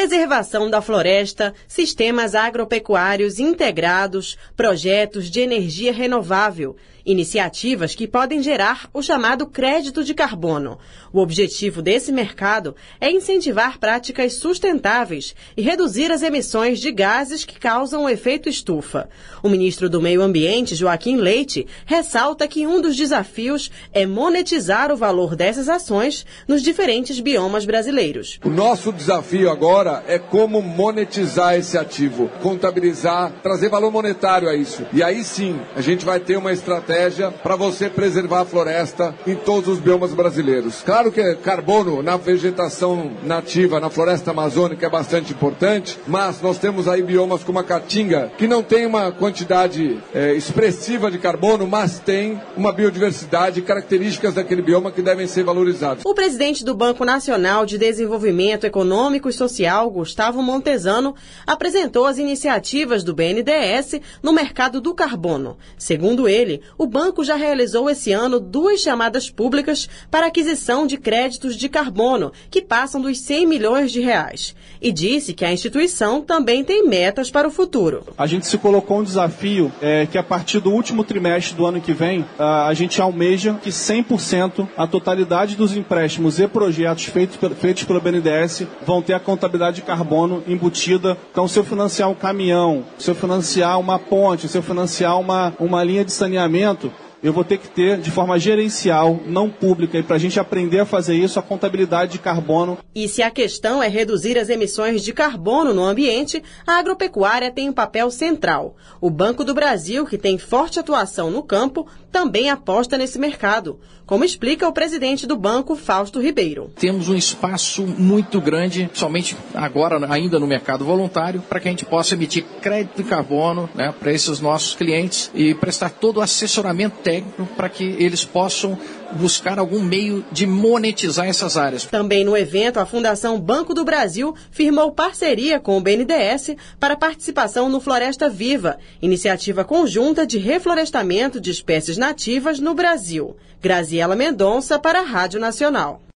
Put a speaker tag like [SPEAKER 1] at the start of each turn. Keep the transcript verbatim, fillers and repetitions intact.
[SPEAKER 1] Preservação da floresta, sistemas agropecuários integrados, projetos de energia renovável, iniciativas que podem gerar o chamado crédito de carbono. O objetivo desse mercado é incentivar práticas sustentáveis e reduzir as emissões de gases que causam o efeito estufa. O ministro do Meio Ambiente, Joaquim Leite, ressalta que um dos desafios é monetizar o valor dessas ações nos diferentes biomas brasileiros.
[SPEAKER 2] O nosso desafio agora é como monetizar esse ativo, contabilizar, trazer valor monetário a isso. E aí sim, a gente vai ter uma estratégia para você preservar a floresta em todos os biomas brasileiros. Claro que carbono na vegetação nativa, na floresta amazônica é bastante importante, mas nós temos aí biomas como a caatinga, que não tem uma quantidade é, expressiva de carbono, mas tem uma biodiversidade e características daquele bioma que devem ser valorizados.
[SPEAKER 1] O presidente do Banco Nacional de Desenvolvimento Econômico e Social, Gustavo Montezano, apresentou as iniciativas do B N D E S no mercado do carbono. Segundo ele, o banco já realizou esse ano duas chamadas públicas para aquisição de créditos de carbono, que passam dos cem milhões de reais. E disse que a instituição também tem metas para o futuro.
[SPEAKER 3] A gente se colocou um desafio é, que a partir do último trimestre do ano que vem, a, a gente almeja que cem por cento, a totalidade dos empréstimos e projetos feitos, feitos pelo B N D E S vão ter a contabilidade de carbono embutida. Então, se eu financiar um caminhão, se eu financiar uma ponte, se eu financiar uma, uma linha de saneamento, eu vou ter que ter, de forma gerencial, não pública, e para a gente aprender a fazer isso, a contabilidade de carbono.
[SPEAKER 1] E se a questão é reduzir as emissões de carbono no ambiente, a agropecuária tem um papel central. O Banco do Brasil, que tem forte atuação no campo, também aposta nesse mercado, como explica o presidente do banco, Fausto Ribeiro.
[SPEAKER 4] Temos um espaço muito grande, somente agora ainda no mercado voluntário, para que a gente possa emitir crédito de carbono, né, para esses nossos clientes e prestar todo o assessoramento técnico para que eles possam buscar algum meio de monetizar essas áreas.
[SPEAKER 1] Também no evento, a Fundação Banco do Brasil firmou parceria com o B N D E S para participação no Floresta Viva, iniciativa conjunta de reflorestamento de espécies nativas no Brasil. Graziela Mendonça para a Rádio Nacional.